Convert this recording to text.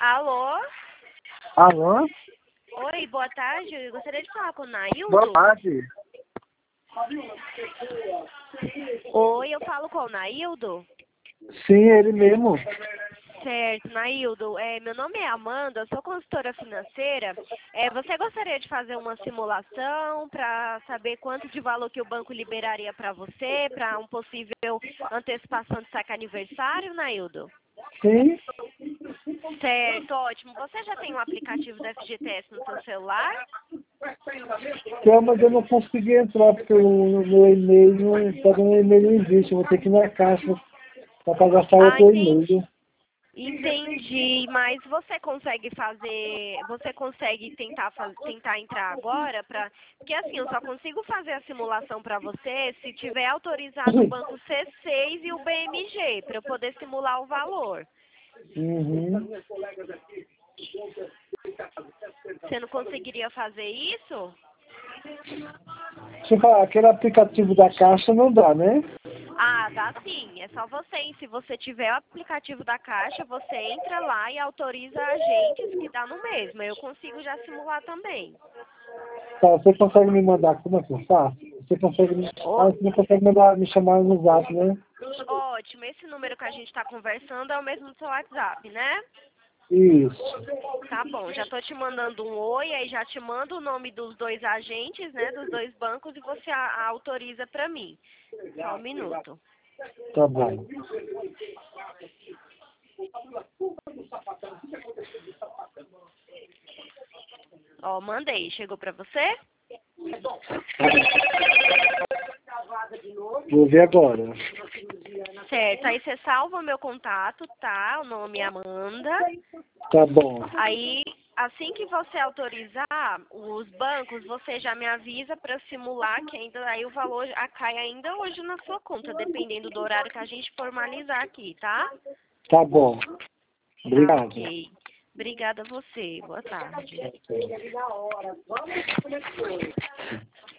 Alô? Alô? Oi, boa tarde. Eu gostaria de falar com o Naildo. Boa tarde. Oi, eu falo com o Naildo. Sim, ele mesmo. Certo, Naildo. Meu nome é Amanda, sou consultora financeira. Você gostaria de fazer uma simulação para saber quanto de valor que o banco liberaria para você, para um possível antecipação de saque aniversário, Naildo? Sim. Certo, ótimo. Você já tem um aplicativo do FGTS no seu celular? Então, mas eu não consegui entrar porque o meu e-mail, está no e-mail não existe. Eu vou ter que ir na caixa para cadastrar o teu e-mail. Entendi, mas você consegue tentar entrar agora porque assim, eu só consigo fazer a simulação para você se tiver autorizado o banco C6 e o BMG para eu poder simular o valor. Uhum. Você não conseguiria fazer isso? Deixa eu falar, aquele aplicativo da caixa não dá, né? Ah, dá sim. É só se você tiver o aplicativo da Caixa, você entra lá e autoriza agentes que dá no mesmo. Eu consigo já simular também. Tá, você consegue me mandar como é que eu faço? Você consegue você não consegue me chamar no zap, né? Ótimo. Esse número que a gente está conversando é o mesmo do seu WhatsApp, né? Isso. Tá bom. Já tô te mandando um oi, aí já te mando o nome dos dois agentes, né? Dos dois bancos e você autoriza para mim. Só um minuto. Tá bom. Ó, mandei. Chegou para você? Vou ver agora. Certo. Aí você salva o meu contato, tá? O nome é Amanda. Tá bom. Aí, assim que você autorizar os bancos, você já me avisa para simular que ainda aí o valor cai ainda hoje na sua conta, dependendo do horário que a gente formalizar aqui, tá? Tá bom. Tá, Obrigado. ok. Obrigada a você. Boa tarde.